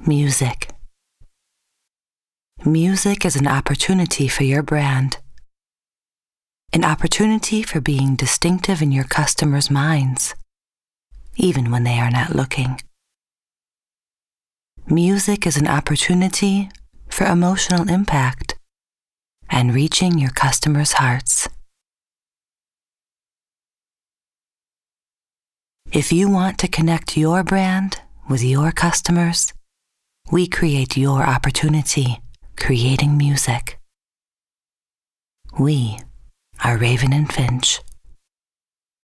Music. Music is an opportunity for your brand, an opportunity for being distinctive in your customers' minds, even when they are not looking. Music is an opportunity for emotional impact and reaching your customers' hearts. If you want to connect your brand with your customers, we create your opportunity, creating music. We are Raven and Finch.